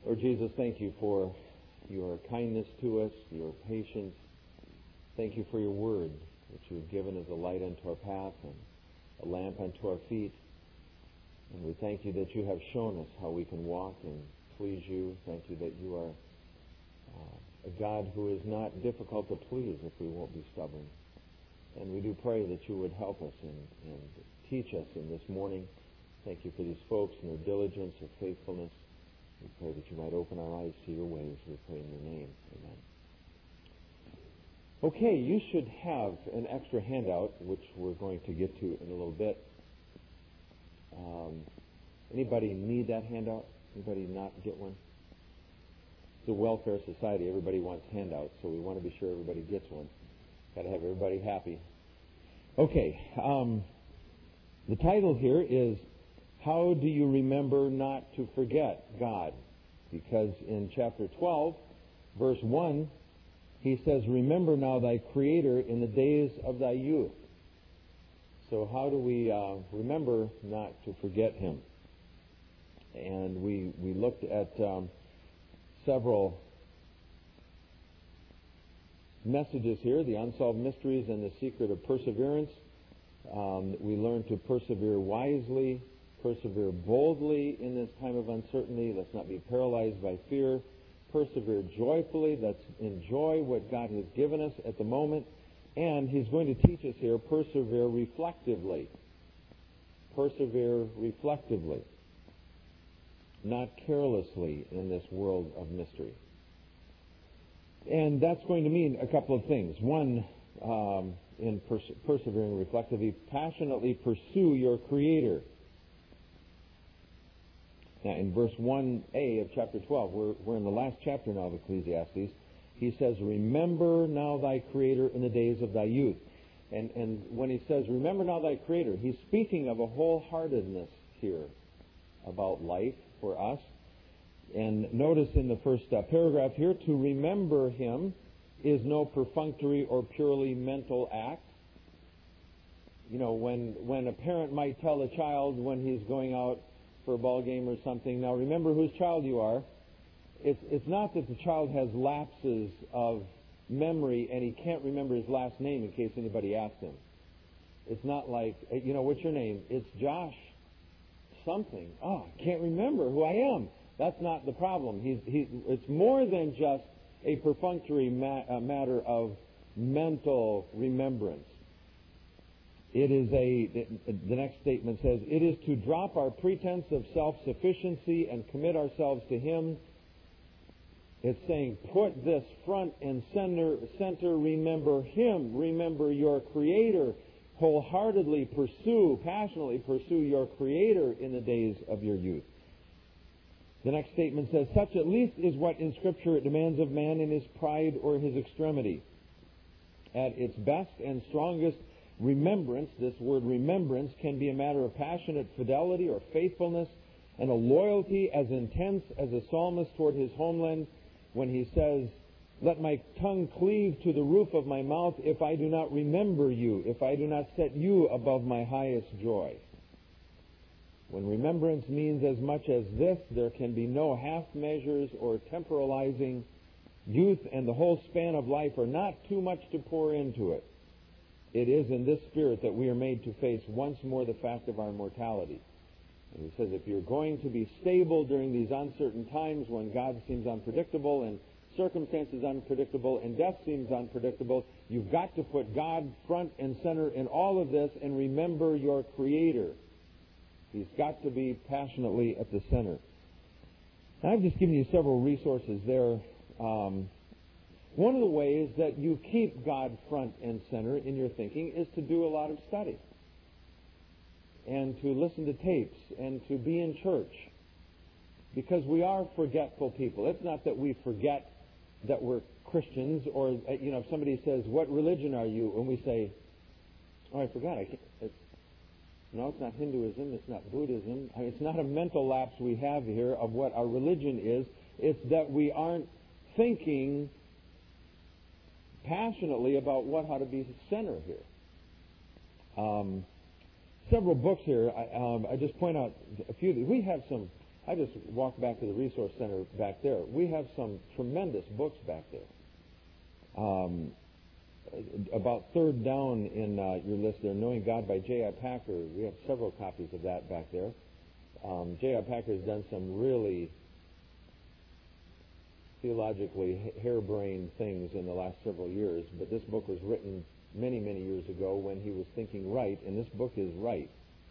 Lord Jesus, thank you for your kindness to us, your patience. Thank you for your word, which you have given as a light unto our path and a lamp unto our feet. And we thank you that you have shown us how we can walk and please you. Thank you that you are a God who is not difficult to please if we won't be stubborn. And we do pray that you would help us and teach us in this morning. Thank you for these folks and their diligence, their faithfulness. We pray that you might open our eyes to your ways. We pray in your name. Amen. Okay, you should have an extra handout, which we're going to get to in a little bit. Anybody need that handout? Anybody not get one? It's a welfare society. Everybody wants handouts, so we want to be sure everybody gets one. Got to have everybody happy. Okay, the title here is How Do You Remember Not to Forget God? Because in chapter 12, verse 1, he says, Remember now thy Creator in the days of thy youth. So how do we remember not to forget Him? And we looked at several messages here, the unsolved mysteries and the secret of perseverance. We learned to persevere wisely, persevere boldly in this time of uncertainty. Let's not be paralyzed by fear. Persevere joyfully. Let's enjoy what God has given us at the moment. And he's going to teach us here, persevere reflectively. Persevere reflectively. Not carelessly in this world of mystery. And that's going to mean a couple of things. One, in persevering reflectively, passionately pursue your Creator. Now, in verse 1a of chapter 12, we're in the last chapter now of Ecclesiastes. He says, Remember now thy Creator in the days of thy youth. And when he says, Remember now thy Creator, he's speaking of a wholeheartedness here about life for us. And notice in the first paragraph here, to remember Him is no perfunctory or purely mental act. You know, when a parent might tell a child when he's going out for a ball game or something, now remember whose child you are. It's not that the child has lapses of memory and he can't remember his last name in case anybody asks him. It's not like, what's your name? It's Josh something. Oh, I can't remember who I am. That's not the problem. It's more than just a perfunctory matter of mental remembrance. It is the next statement says, it is to drop our pretense of self-sufficiency and commit ourselves to Him. It's saying, put this front and center, remember Him, remember your Creator, wholeheartedly passionately pursue your Creator in the days of your youth. The next statement says, such at least is what in Scripture it demands of man in his pride or his extremity. At its best and strongest, remembrance, this word remembrance, can be a matter of passionate fidelity or faithfulness and a loyalty as intense as a psalmist toward his homeland when he says, let my tongue cleave to the roof of my mouth if I do not remember you, if I do not set you above my highest joy. When remembrance means as much as this, there can be no half measures or temporalizing. Youth and the whole span of life are not too much to pour into it. It is in this spirit that we are made to face once more the fact of our mortality. And he says if you're going to be stable during these uncertain times when God seems unpredictable and circumstances unpredictable and death seems unpredictable, you've got to put God front and center in all of this and remember your Creator. He's got to be passionately at the center. Now, I've just given you several resources there. One of the ways that you keep God front and center in your thinking is to do a lot of study and to listen to tapes and to be in church, because we are forgetful people. It's not that we forget that we're Christians, or if somebody says, what religion are you? And we say, oh, I forgot. No, it's not Hinduism. It's not Buddhism. It's not a mental lapse we have here of what our religion is. It's that we aren't thinking passionately about what ought to be the center here. Several books here. I just point out a few. We have some I just walked back to the Resource Center back there. We have some tremendous books back there. About third down in your list there, Knowing God by J.I. Packer. We have several copies of that back there. J.I. Packer has done some really theologically harebrained things in the last several years, but this book was written many, many years ago when he was thinking right, and this book is right.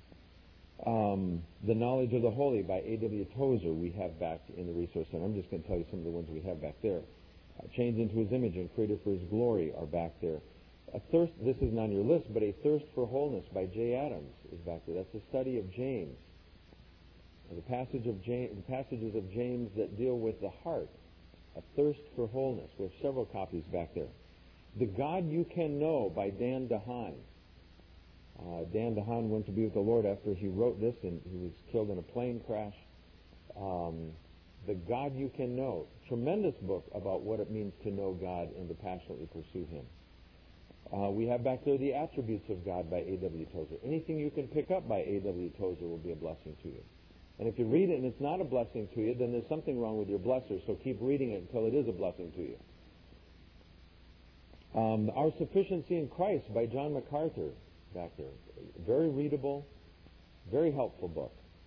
The Knowledge of the Holy by A.W. Tozer we have back in the Resource Center. I'm just going to tell you some of the ones we have back there. Changed into His image and created for His glory are back there. A thirst, this isn't on your list, but A Thirst for Wholeness by J. Adams is back there. That's a study of James. The passages of James that deal with the heart. A Thirst for Wholeness. We have several copies back there. The God You Can Know by Dan DeHaan. Dan DeHaan went to be with the Lord after he wrote this, and he was killed in a plane crash. The God You Can Know. Tremendous book about what it means to know God and to passionately pursue Him. We have back there The Attributes of God by A.W. Tozer. Anything you can pick up by A.W. Tozer will be a blessing to you. And if you read it and it's not a blessing to you, then there's something wrong with your blesser, so keep reading it until it is a blessing to you. Our Sufficiency in Christ by John MacArthur back there. Very readable, very helpful book.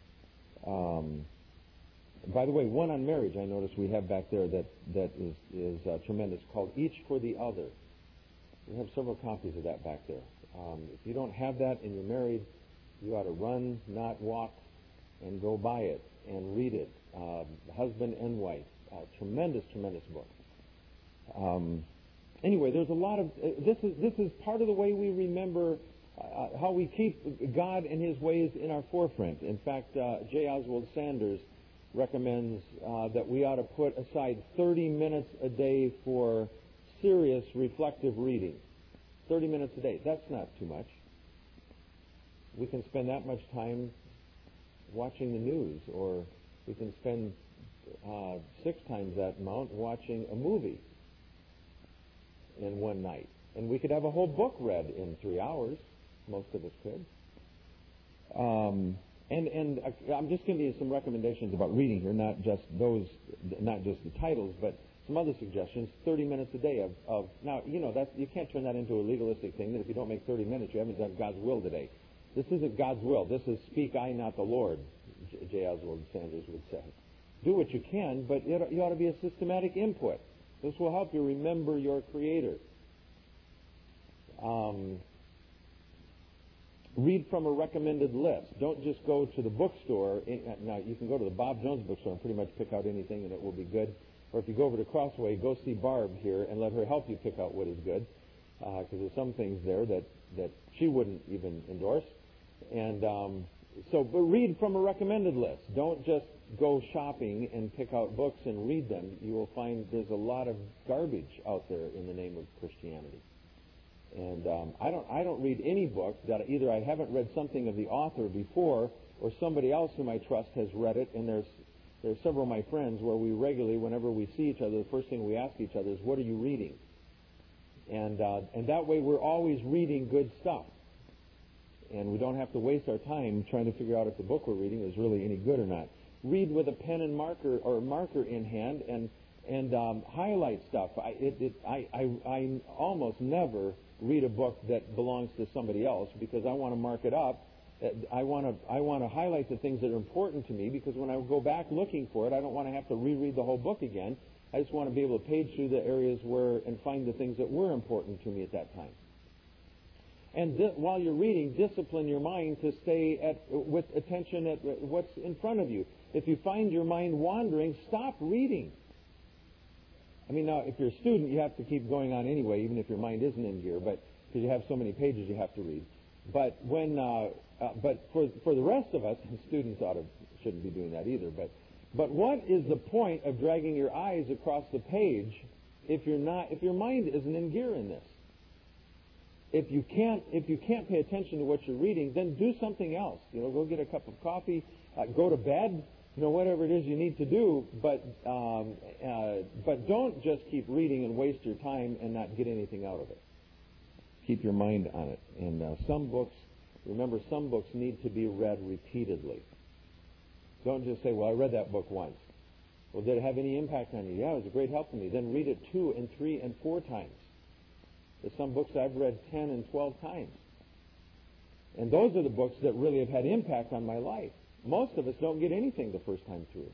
By the way, one on marriage I noticed we have back there that is tremendous, called Each for the Other. We have several copies of that back there. If you don't have that and you're married, you ought to run, not walk, and go buy it and read it. Husband and wife. Tremendous, tremendous book. Anyway, there's a lot of... This is part of the way we remember how we keep God and His ways in our forefront. In fact, J. Oswald Sanders recommends that we ought to put aside 30 minutes a day for serious reflective reading. 30 minutes a day. That's not too much. We can spend that much time watching the news, or we can spend 6 times that amount watching a movie in one night. And we could have a whole book read in 3 hours. Most of us could. And I'm just giving you some recommendations about reading here, not just the titles, but some other suggestions. 30 minutes a day of now, you can't turn that into a legalistic thing that if you don't make 30 minutes, you haven't done God's will today. This isn't God's will. This is speak I, not the Lord, J. Oswald Sanders would say. Do what you can, but you ought to be a systematic input. This will help you remember your Creator. Read from a recommended list. Don't just go to the bookstore. Now, you can go to the Bob Jones bookstore and pretty much pick out anything and it will be good. Or if you go over to Crossway, go see Barb here and let her help you pick out what is good. Because there's some things there that she wouldn't even endorse. And but read from a recommended list. Don't just go shopping and pick out books and read them. You will find there's a lot of garbage out there in the name of Christianity. And I don't read any book that either I haven't read something of the author before, or somebody else whom I trust has read it. And there's several of my friends where we regularly, whenever we see each other, the first thing we ask each other is, "What are you reading?" And that way we're always reading good stuff, and we don't have to waste our time trying to figure out if the book we're reading is really any good or not. Read with a pen and marker or marker in hand and highlight stuff. I almost never read a book that belongs to somebody else because I want to mark it up. I want to highlight the things that are important to me, because when I go back looking for it, I don't want to have to reread the whole book again. I just want to be able to page through the areas and find the things that were important to me at that time. And while you're reading, discipline your mind to stay with attention at what's in front of you. If you find your mind wandering, stop reading. I mean, now, if you're a student, you have to keep going on anyway, even if your mind isn't in gear, but because you have so many pages you have to read. But for the rest of us, and students shouldn't be doing that either. But what is the point of dragging your eyes across the page if your mind isn't in gear in this? If you can't pay attention to what you're reading, then do something else. Go get a cup of coffee, go to bed. Whatever it is you need to do, but don't just keep reading and waste your time and not get anything out of it. Keep your mind on it. And some books need to be read repeatedly. Don't just say, well, I read that book once. Well, did it have any impact on you? Yeah, it was a great help to me. Then read it 2 and 3 and 4 times. There's some books I've read 10 and 12 times. And those are the books that really have had impact on my life. Most of us don't get anything the first time through.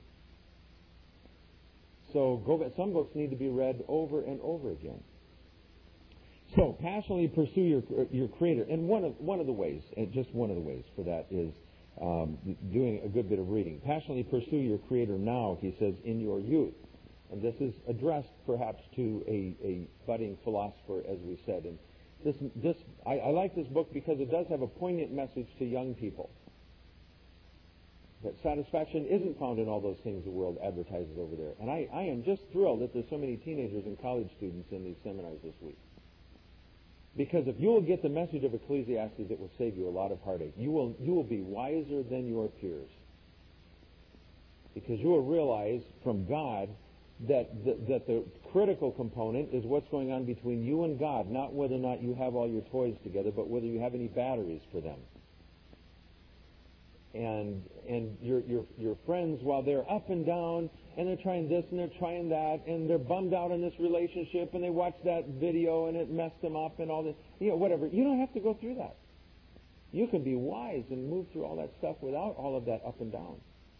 So some books need to be read over and over again. So passionately pursue your Creator. And one of the ways, just one of the ways for that is doing a good bit of reading. Passionately pursue your Creator now, he says, in your youth. And this is addressed perhaps to a budding philosopher, as we said. And I like this book because it does have a poignant message to young people. That satisfaction isn't found in all those things the world advertises over there. And I am just thrilled that there's so many teenagers and college students in these seminars this week. Because if you will get the message of Ecclesiastes, it will save you a lot of heartache. You will be wiser than your peers. Because you will realize from God that the critical component is what's going on between you and God, not whether or not you have all your toys together, but whether you have any batteries for them. And your friends, while they're up and down, and they're trying this and they're trying that, and they're bummed out in this relationship, and they watch that video and it messed them up and all this, whatever. You don't have to go through that. You can be wise and move through all that stuff without all of that up and down.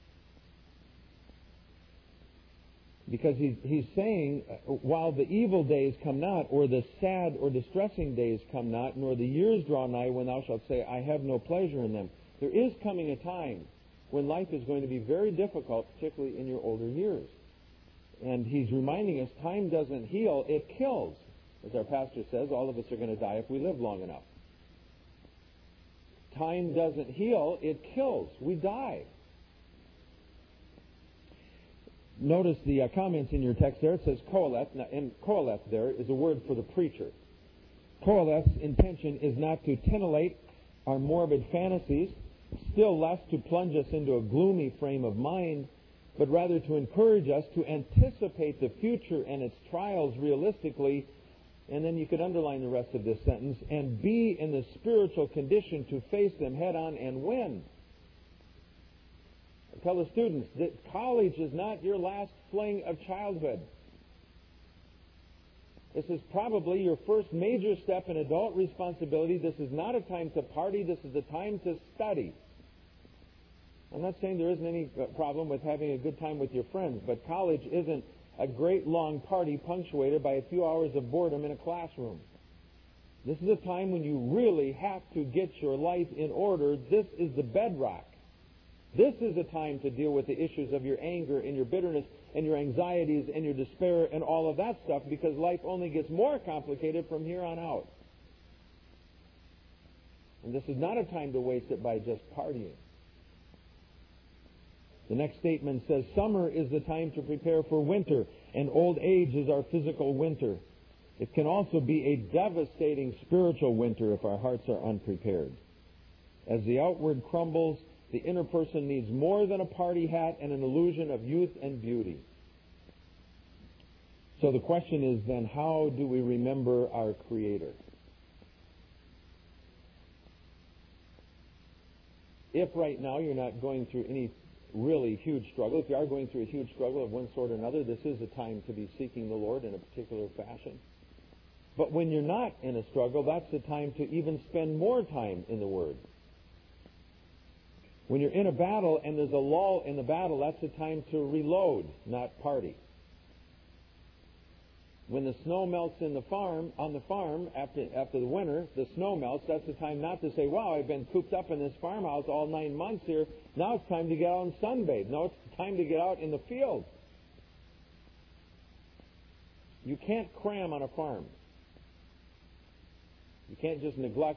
Because he's saying, while the evil days come not, or the sad or distressing days come not, nor the years draw nigh when thou shalt say, I have no pleasure in them. There is coming a time when life is going to be very difficult, particularly in your older years. And he's reminding us, time doesn't heal, it kills. As our pastor says, all of us are going to die if we live long enough. Time doesn't heal, it kills. We die. Notice the comments in your text there. It says Koheleth, and Koheleth there is a word for the preacher. Koheleth's intention is not to titillate our morbid fantasies, still less to plunge us into a gloomy frame of mind, but rather to encourage us to anticipate the future and its trials realistically, and then you could underline the rest of this sentence, and be in the spiritual condition to face them head on and win. I tell the students that college is not your last fling of childhood. This is probably your first major step in adult responsibility. This is not a time to party. This is a time to study. I'm not saying there isn't any problem with having a good time with your friends, but college isn't a great long party punctuated by a few hours of boredom in a classroom. This is a time when you really have to get your life in order. This is the bedrock. This is a time to deal with the issues of your anger and your bitterness and your anxieties and your despair and all of that stuff, because life only gets more complicated from here on out. And this is not a time to waste it by just partying. The next statement says, summer is the time to prepare for winter, and old age is our physical winter. It can also be a devastating spiritual winter if our hearts are unprepared. As the outward crumbles, the inner person needs more than a party hat and an illusion of youth and beauty. So the question is then, how do we remember our Creator? If right now you're not going through any really huge struggle, if you are going through a huge struggle of one sort or another, this is a time to be seeking the Lord in a particular fashion. But when you're not in a struggle, that's the time to even spend more time in the Word. When you're in a battle and there's a lull in the battle, that's the time to reload, not party. When the snow melts on the farm after the winter, the snow melts, that's the time not to say, wow, I've been cooped up in this farmhouse all 9 months here. Now it's time to get out and sunbathe. No, it's time to get out in the field. You can't cram on a farm. You can't just neglect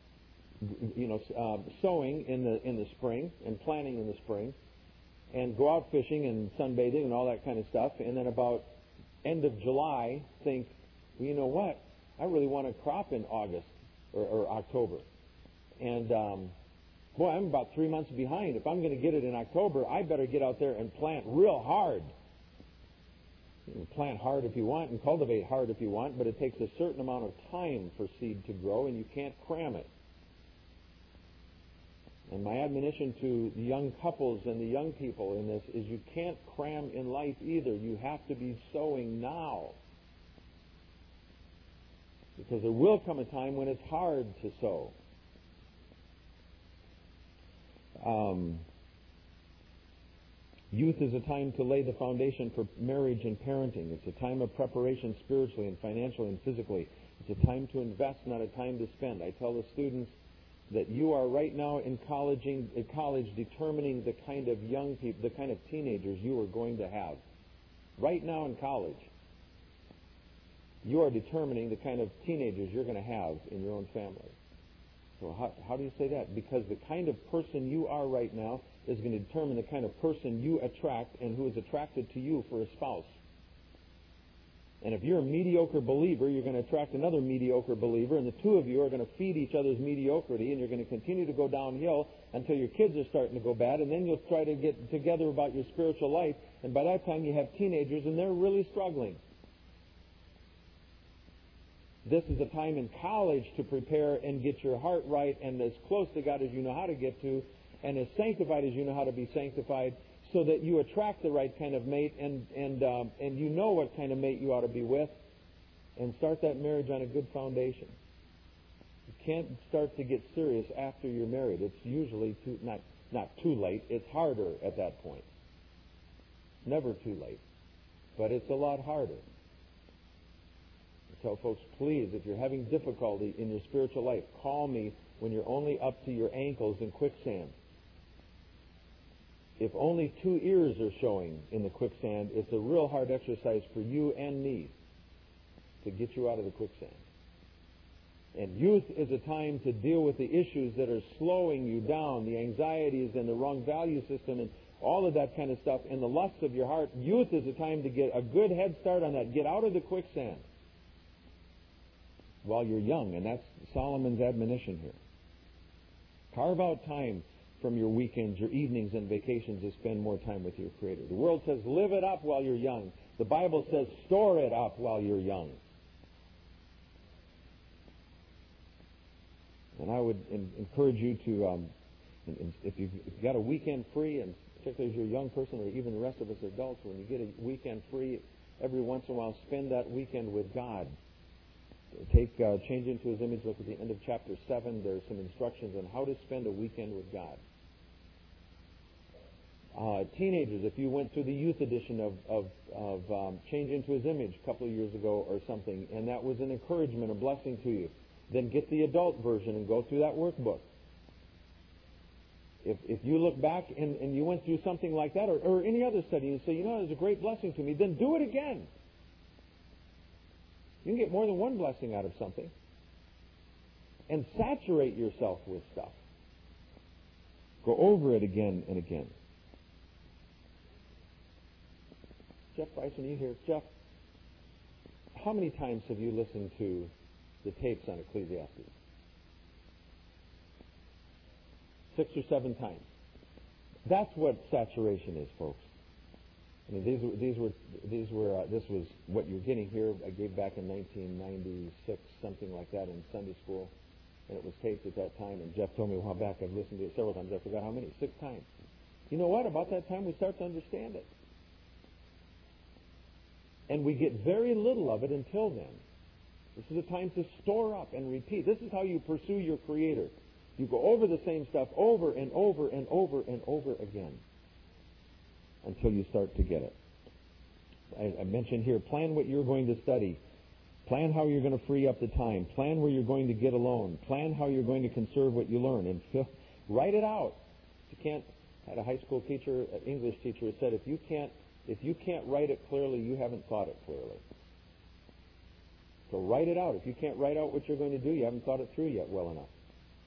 sowing in the spring and planting in the spring and go out fishing and sunbathing and all that kind of stuff, and then about end of July think, well, you know what, I really want a crop in August or October, and boy, I'm about 3 months behind. If I'm going to get it in October, I better get out there and plant real hard. You can plant hard if you want and cultivate hard if you want, but it takes a certain amount of time for seed to grow, and you can't cram it. And my admonition to the young couples and the young people in this is you can't cram in life either. You have to be sowing now. Because there will come a time when it's hard to sow. Youth is a time to lay the foundation for marriage and parenting. It's a time of preparation spiritually and financially and physically. It's a time to invest, not a time to spend. I tell the students that you are right now in college determining the kind of young people, the kind of teenagers you are going to have. Right now in college, you are determining the kind of teenagers you're going to have in your own family. So how do you say that? Because the kind of person you are right now is going to determine the kind of person you attract and who is attracted to you for a spouse. And if you're a mediocre believer, you're going to attract another mediocre believer, and the two of you are going to feed each other's mediocrity, and you're going to continue to go downhill until your kids are starting to go bad, and then you'll try to get together about your spiritual life, and by that time you have teenagers, and they're really struggling. This is a time in college to prepare and get your heart right and as close to God as you know how to get to, and as sanctified as you know how to be sanctified, so that you attract the right kind of mate and you know what kind of mate you ought to be with, and start that marriage on a good foundation. You can't start to get serious after you're married. It's usually not too late. It's harder at that point. Never too late, but it's a lot harder. So, folks, please, if you're having difficulty in your spiritual life, call me when you're only up to your ankles in quicksand. If only 2 ears are showing in the quicksand, it's a real hard exercise for you and me to get you out of the quicksand. And youth is a time to deal with the issues that are slowing you down, the anxieties and the wrong value system and all of that kind of stuff, and the lusts of your heart. Youth is a time to get a good head start on that. Get out of the quicksand while you're young, and that's Solomon's admonition here. Carve out time from your weekends, your evenings, and vacations to spend more time with your Creator. The world says live it up while you're young. The Bible says store it up while you're young. And I would encourage you to, if you've got a weekend free, and particularly if you're a young person, or even the rest of us adults, when you get a weekend free, every once in a while, spend that weekend with God. Take Change into His Image. Look at the end of chapter 7. There's some instructions on how to spend a weekend with God. Teenagers, if you went through the youth edition of Change into His Image a couple of years ago or something, and that was an encouragement, a blessing to you, then get the adult version and go through that workbook. If you look back and you went through something like that, or any other study, and say, you know, it was a great blessing to me, then do it again. You can get more than one blessing out of something. And saturate yourself with stuff. Go over it again and again. Jeff Bryson, you here? Jeff, how many times have you listened to the tapes on Ecclesiastes? 6 or 7 times. That's what saturation is, folks. I mean, this was what you're getting here. I gave back in 1996, something like that, in Sunday school, and it was taped at that time. And Jeff told me a while back I've listened to it several times. I forgot how many. 6 times. You know what? About that time we start to understand it, and we get very little of it until then. This is a time to store up and repeat. This is how you pursue your Creator. You go over the same stuff over and over and over and over again, until you start to get it. I mentioned here, plan what you're going to study. Plan how you're going to free up the time. Plan where you're going to get alone. Plan how you're going to conserve what you learn. And write it out. If you can't, I had a high school teacher, an English teacher, who said, if you can't write it clearly, you haven't thought it clearly. So write it out. If you can't write out what you're going to do, you haven't thought it through yet well enough.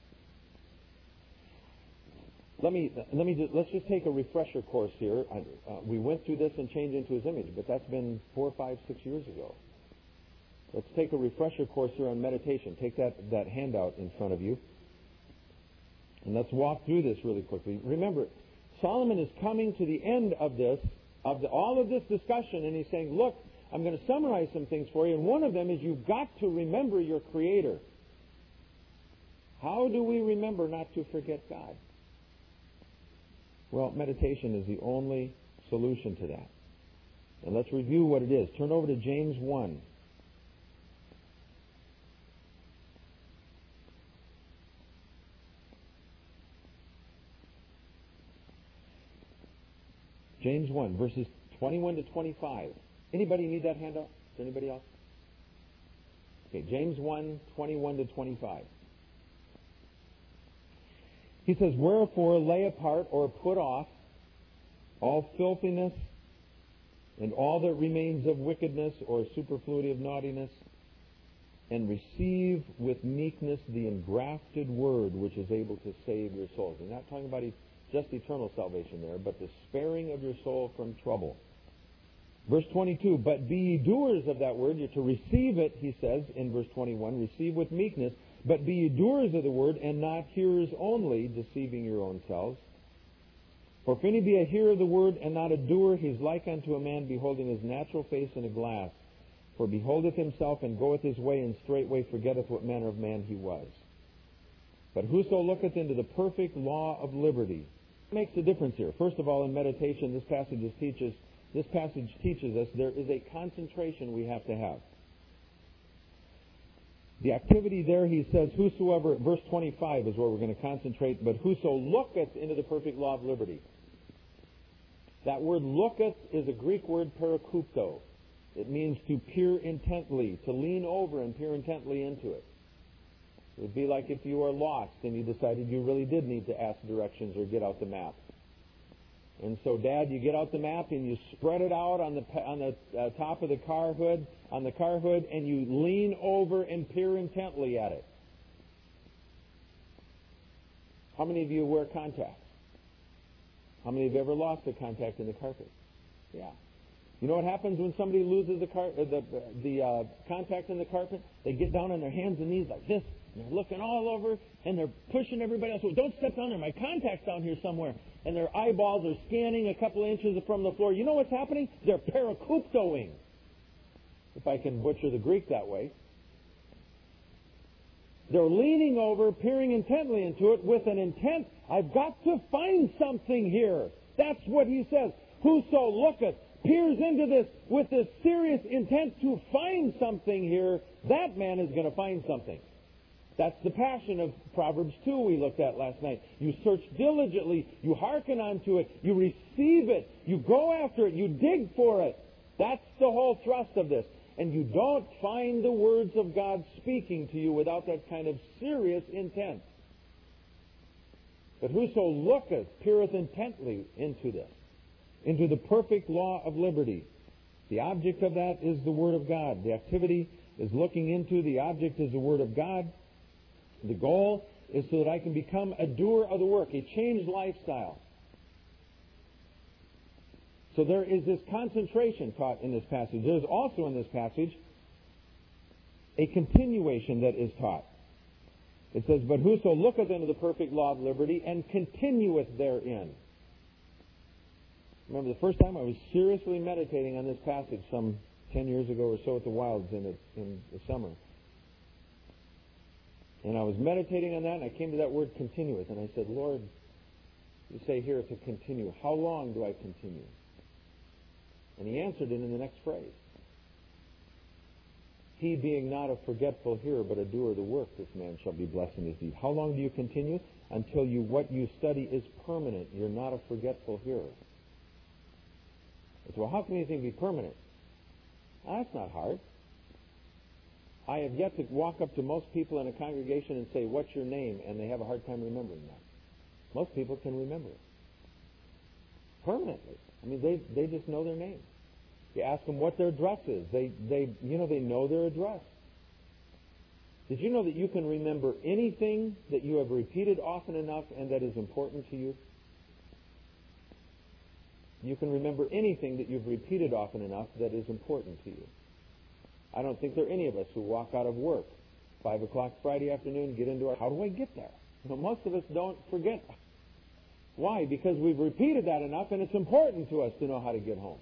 Let's just take a refresher course here. We went through this and Change into His Image, but that's been 4, 5, 6 years ago. Let's take a refresher course here on meditation. Take that handout in front of you, and let's walk through this really quickly. Remember, Solomon is coming to the end of this, all of this discussion, and he's saying, look, I'm going to summarize some things for you, and one of them is you've got to remember your Creator. How do we remember not to forget God? Well, meditation is the only solution to that. And let's review what it is. Turn over to James 1. James 1, verses 21 to 25. Anybody need that handout? Is there anybody else? Okay, James 1, 21 to 25. He says, "Wherefore lay apart or put off all filthiness and all that remains of wickedness or superfluity of naughtiness, and receive with meekness the engrafted word which is able to save your souls." We're not talking about just eternal salvation there, but the sparing of your soul from trouble. Verse 22, "But be ye doers of that word." You're to receive it, he says in verse 21, receive with meekness. "But be ye doers of the word, and not hearers only, deceiving your own selves. For if any be a hearer of the word, and not a doer, he is like unto a man beholding his natural face in a glass. For beholdeth himself, and goeth his way, and straightway forgetteth what manner of man he was. But whoso looketh into the perfect law of liberty." It makes a difference here. First of all, in meditation, this passage teaches us there is a concentration we have to have. The activity there, he says, whosoever, verse 25 is where we're going to concentrate, "But whoso looketh into the perfect law of liberty." That word looketh is a Greek word parakupto. It means to peer intently, to lean over and peer intently into it. It would be like if you are lost and you decided you really did need to ask directions or get out the map. And so, Dad, you get out the map and you spread it out on the top of the car hood, and you lean over and peer intently at it. How many of you wear contacts? How many of you ever lost a contact in the carpet? Yeah. You know what happens when somebody loses the contact in the carpet? They get down on their hands and knees like this, and they're looking all over, and they're pushing everybody else. "Well, don't step down there. My contact's down here somewhere." And their eyeballs are scanning a couple of inches from the floor. You know what's happening? They're parakuptoing, if I can butcher the Greek that way. They're leaning over, peering intently into it with an intent. I've got to find something here. That's what he says. Whoso looketh, peers into this with this serious intent to find something here, that man is going to find something. That's the passion of Proverbs 2 we looked at last night. You search diligently, you hearken unto it, you receive it, you go after it, you dig for it. That's the whole thrust of this. And you don't find the words of God speaking to you without that kind of serious intent. But whoso looketh, peereth intently into this, into the perfect law of liberty. The object of that is the Word of God. The activity is looking into, the object is the Word of God. The goal is so that I can become a doer of the work, a changed lifestyle. So there is this concentration taught in this passage. There is also in this passage a continuation that is taught. It says, "But whoso looketh into the perfect law of liberty and continueth therein." Remember the first time I was seriously meditating on this passage some 10 years ago or so at the Wilds in the summer. And I was meditating on that, and I came to that word continuous. And I said, "Lord, you say here to continue. How long do I continue?" And he answered it in the next phrase. "He being not a forgetful hearer, but a doer of the work, this man shall be blessed in his deed." How long do you continue? Until what you study is permanent. You're not a forgetful hearer. I said, "Well, how can anything be permanent?" That's not hard. I have yet to walk up to most people in a congregation and say, "What's your name?" And they have a hard time remembering that. Most people can remember it. Permanently. I mean, they just know their name. You ask them what their address is. They know their address. Did you know that you can remember anything that you have repeated often enough and that is important to you? You can remember anything that you've repeated often enough that is important to you. I don't think there are any of us who walk out of work 5 o'clock Friday afternoon, get into our, how do I get there? Most of us don't forget. Why? Because we've repeated that enough, and it's important to us to know how to get home.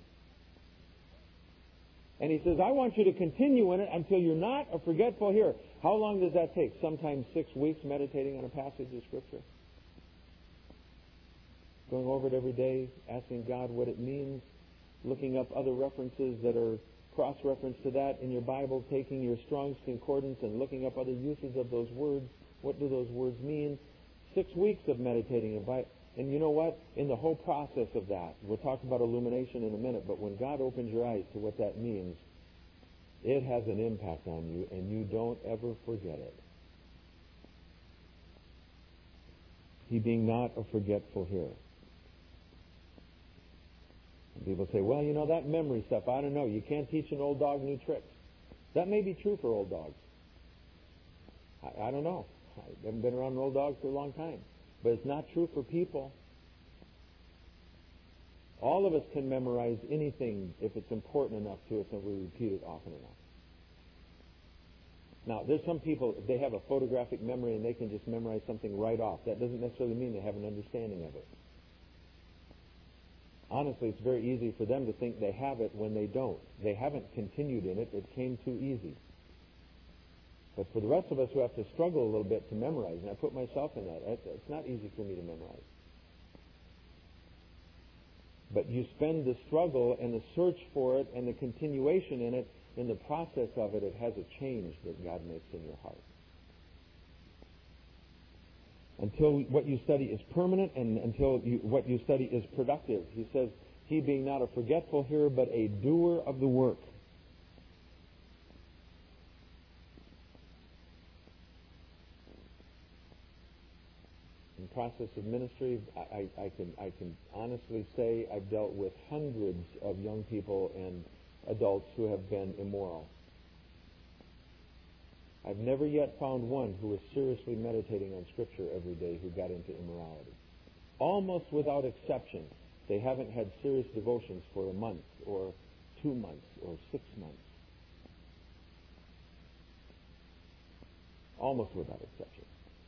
And he says, I want you to continue in it until you're not a forgetful hearer. How long does that take? Sometimes 6 weeks meditating on a passage of Scripture. going over it every day, asking God what it means, looking up other references that are cross-reference to that in your Bible, taking your Strong's Concordance and looking up other uses of those words. What do those words mean? 6 weeks of meditating. And you know what? In the whole process of that, we'll talk about illumination in a minute, but when God opens your eyes to what that means, it has an impact on you, and you don't ever forget it. He being not a forgetful hearer. And people say, well, you know, that memory stuff, I don't know. You can't teach an old dog new tricks. That may be true for old dogs. I don't know. I haven't been around an old dog for a long time. But it's not true for people. All of us can memorize anything if it's important enough to us and we repeat it often enough. Now, there's some people, they have a photographic memory and they can just memorize something right off. That doesn't necessarily mean they have an understanding of it. Honestly, it's very easy for them to think they have it when they don't. They haven't continued in it. It came too easy. But for the rest of us who have to struggle a little bit to memorize, and I put myself in that, it's not easy for me to memorize. But you spend the struggle and the search for it and the continuation in it, in the process of it, it has a change that God makes in your heart. Until what you study is permanent and until what you study is productive. He says, he being not a forgetful hearer, but a doer of the work. In process of ministry, I can honestly say I've dealt with hundreds of young people and adults who have been immoral. I've never yet found one who was seriously meditating on Scripture every day who got into immorality. Almost without exception, they haven't had serious devotions for a month or 2 months or 6 months. Almost without exception.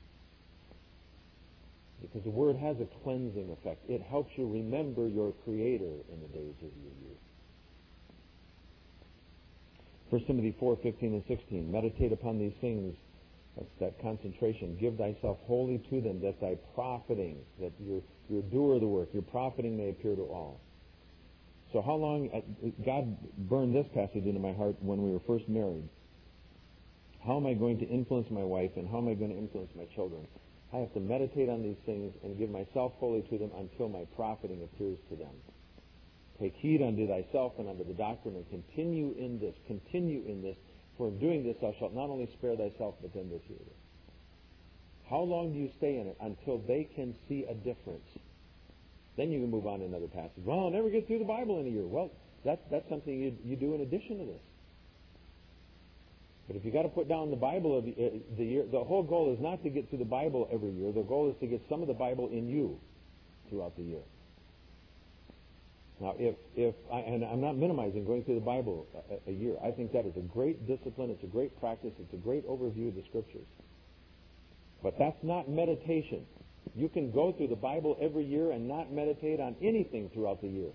Because the Word has a cleansing effect. It helps you remember your Creator in the days of your youth. 1 Timothy 4:15 and 16. Meditate upon these things. That's that concentration. Give thyself wholly to them, that thy profiting, that your doer of the work, your profiting may appear to all. So how long, God burned this passage into my heart when we were first married. How am I going to influence my wife and how am I going to influence my children? I have to meditate on these things and give myself wholly to them until my profiting appears to them. Take heed unto thyself and unto the doctrine, and continue in this, for in doing this thou shalt not only spare thyself, but them that hear it. How long do you stay in it? Until they can see a difference. Then you can move on to another passage. Well, I'll never get through the Bible in a year. Well, that's something you do in addition to this. But if you got to put down the Bible of the year, the whole goal is not to get through the Bible every year. The goal is to get some of the Bible in you throughout the year. Now, and I'm not minimizing going through the Bible a year. I think that is a great discipline. It's a great practice. It's a great overview of the Scriptures. But that's not meditation. You can go through the Bible every year and not meditate on anything throughout the year.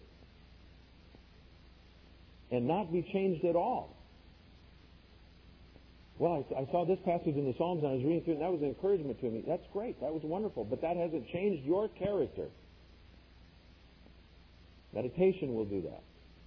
And not be changed at all. Well, I saw this passage in the Psalms and I was reading through it and that was an encouragement to me. That's great. That was wonderful. But that hasn't changed your character. Meditation will do that.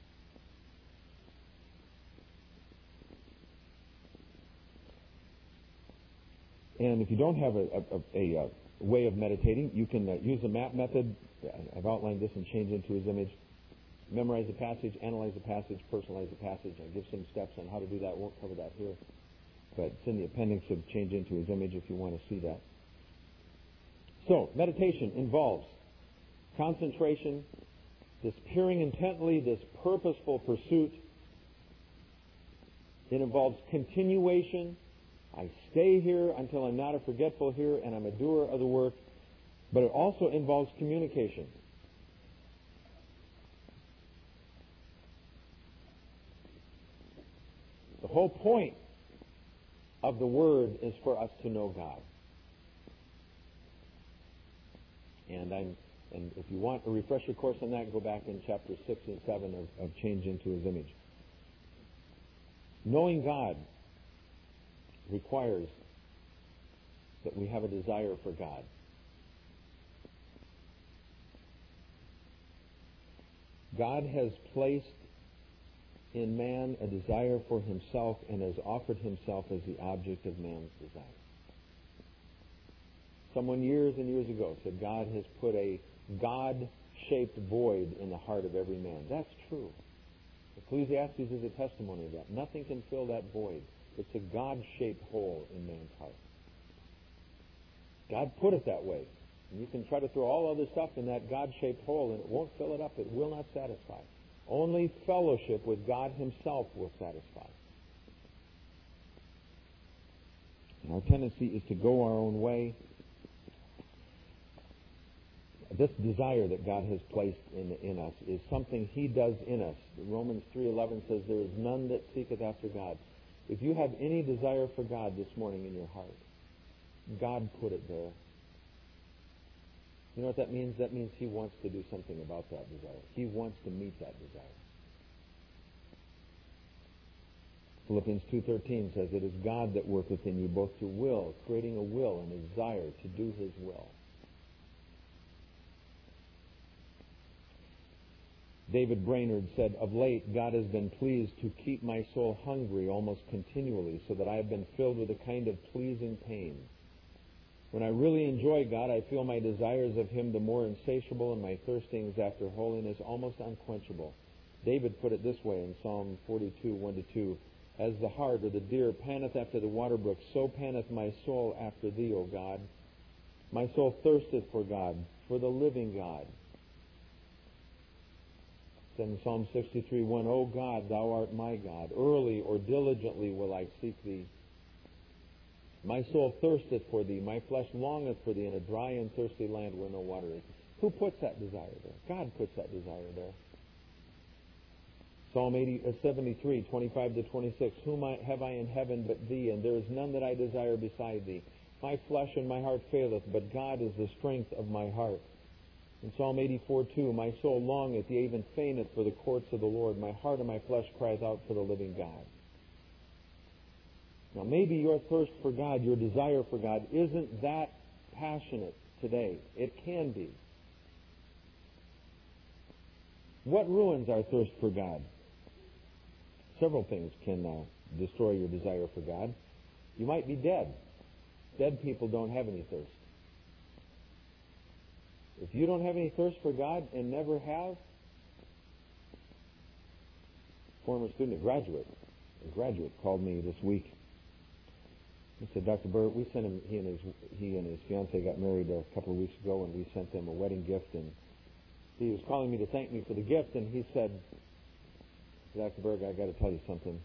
And if you don't have a way of meditating, you can use the MAP method. I've outlined this and change into his image. Memorize the passage, analyze the passage, personalize the passage. I give some steps on how to do that. I won't cover that here. But it's in the appendix of Change into His Image if you want to see that. So, meditation involves concentration, this peering intently, this purposeful pursuit. It involves continuation. I stay here until I'm not a forgetful hearer and I'm a doer of the work. But it also involves communication. The whole point of the Word is for us to know God. And if you want a refresher course on that, go back in chapter 6 and 7 of Change into His Image. Knowing God requires that we have a desire for God. God has placed in man a desire for himself and has offered himself as the object of man's desire. Someone years and years ago said God has put a God-shaped void in the heart of every man. That's true. Ecclesiastes is a testimony of that. Nothing can fill that void. It's a God-shaped hole in man's heart. God put it that way. And you can try to throw all other stuff in that God-shaped hole and it won't fill it up. It will not satisfy. Only fellowship with God himself will satisfy. And our tendency is to go our own way. This desire that God has placed in us is something he does in us. Romans 3:11 says, there is none that seeketh after God. If you have any desire for God this morning in your heart, God put it there. You know what that means? That means he wants to do something about that desire. He wants to meet that desire. Philippians 2:13 says, it is God that worketh in you both to will, creating a will and a desire to do his will. David Brainerd said, of late, God has been pleased to keep my soul hungry almost continually, so that I have been filled with a kind of pleasing pain. When I really enjoy God, I feel my desires of him the more insatiable and my thirstings after holiness almost unquenchable. David put it this way in Psalm 42, 1-2, as the hart or the deer panteth after the water brook, so panteth my soul after thee, O God. My soul thirsteth for God, for the living God. Then Psalm 63:1, O God, thou art my God. Early or diligently will I seek thee. My soul thirsteth for thee. My flesh longeth for thee in a dry and thirsty land where no water is. Who puts that desire there? God puts that desire there. Psalm 73:25-26, whom have I in heaven but thee, and there is none that I desire beside thee. My flesh and my heart faileth, but God is the strength of my heart. In Psalm 84:2, my soul longeth, yea, even fainteth for the courts of the Lord. My heart and my flesh crieth out for the living God. Now, maybe your thirst for God, your desire for God, isn't that passionate today. It can be. What ruins our thirst for God? Several things can destroy your desire for God. You might be dead. Dead people don't have any thirst. If you don't have any thirst for God and never have, former student, a graduate called me this week. He said, Dr. Burt, we sent him, he and his fiancée got married a couple of weeks ago, and we sent them a wedding gift, and he was calling me to thank me for the gift, and he said, Dr. Berg, I got to tell you something.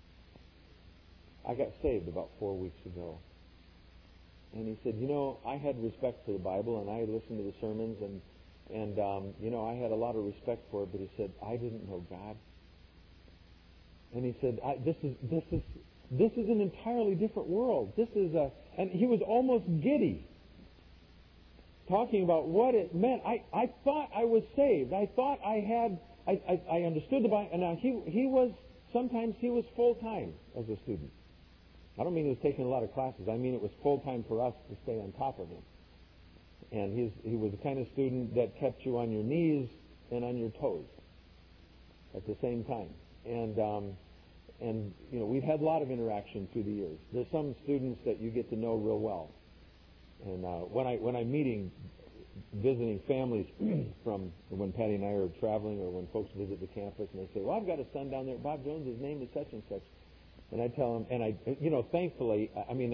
I got saved about 4 weeks ago. And he said, I had respect for the Bible, and I listened to the sermons, and I had a lot of respect for it, but he said, I didn't know God. And he said, this is an entirely different world. And he was almost giddy, talking about what it meant. I thought I was saved. I thought I understood the Bible. And now sometimes he was full-time as a student. I don't mean he was taking a lot of classes. I mean it was full-time for us to stay on top of him. And he was the kind of student that kept you on your knees and on your toes at the same time. And we've had a lot of interaction through the years. There's some students that you get to know real well. And when I'm visiting families from when Patty and I are traveling, or when folks visit the campus and they say, well, I've got a son down there, Bob Jones, his name is such and such. And I tell them, and thankfully,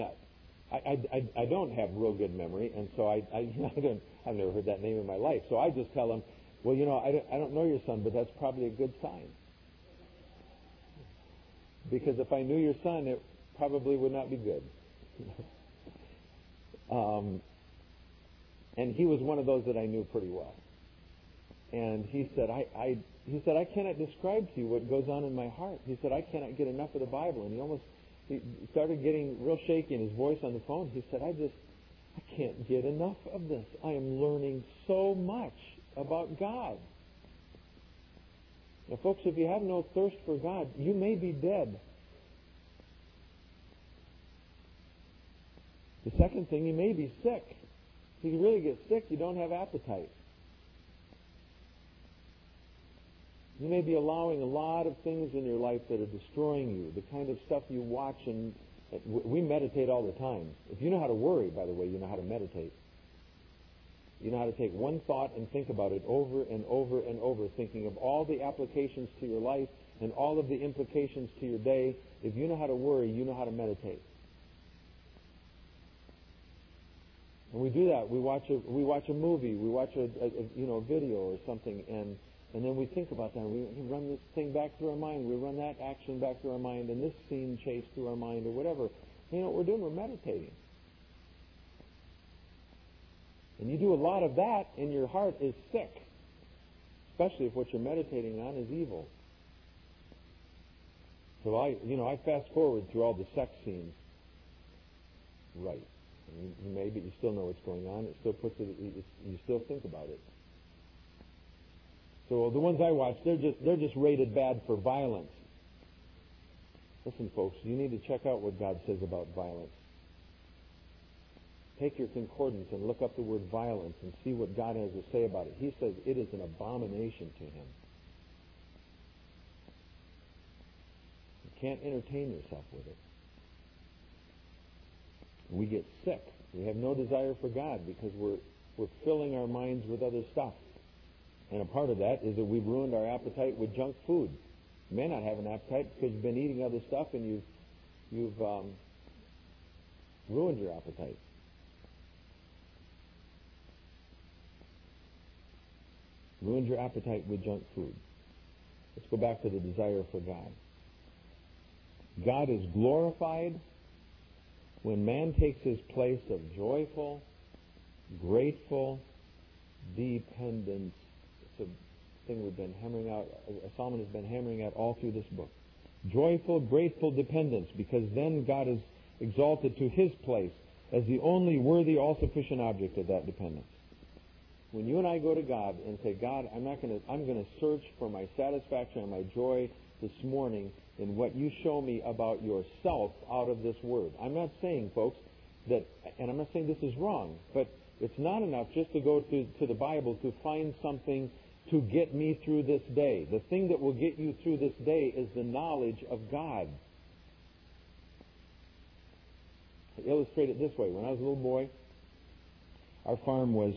I don't have real good memory, and so I've never heard that name in my life. So I just tell them, well, I don't know your son, but that's probably a good sign. Because if I knew your son, it probably would not be good. And he was one of those that I knew pretty well. And he said, I cannot describe to you what goes on in my heart. He said, I cannot get enough of the Bible. And he started getting real shaky in his voice on the phone. He said, I can't get enough of this. I am learning so much about God. Now, folks, if you have no thirst for God, you may be dead. The second thing, you may be sick. If you really get sick, you don't have appetite. You may be allowing a lot of things in your life that are destroying you. The kind of stuff you watch, and we meditate all the time. If you know how to worry, by the way, you know how to meditate. You know how to take one thought and think about it over and over and over, thinking of all the applications to your life and all of the implications to your day. If you know how to worry, you know how to meditate. And we do that. We watch a movie. We watch a video or something, and then we think about that. We run this thing back through our mind. We run that action back through our mind, and this scene chased through our mind, or whatever. You know what we're doing? We're meditating. And you do a lot of that, and your heart is sick, especially if what you're meditating on is evil. So I fast forward through all the sex scenes. Right. Maybe you still know what's going on. It still puts it. You still think about it. So the ones I watch, they're just rated bad for violence. Listen, folks, you need to check out what God says about violence. Take your concordance and look up the word violence and see what God has to say about it. He says it is an abomination to Him. You can't entertain yourself with it. We get sick. We have no desire for God because we're filling our minds with other stuff. And a part of that is that we've ruined our appetite with junk food. You may not have an appetite because you've been eating other stuff and you've ruined your appetite. Ruined your appetite with junk food. Let's go back to the desire for God. God is glorified when man takes his place of joyful, grateful dependence. It's a thing we've been hammering out, Solomon has been hammering out all through this book. Joyful, grateful dependence, because then God is exalted to His place as the only worthy, all-sufficient object of that dependence. When you and I go to God and say, God, I'm going to search for my satisfaction and my joy this morning in what you show me about yourself out of this word. I'm not saying, folks, that, and I'm not saying this is wrong, but it's not enough just to go to the Bible to find something to get me through this day. The thing that will get you through this day is the knowledge of God. I illustrate it this way. When I was a little boy, our farm was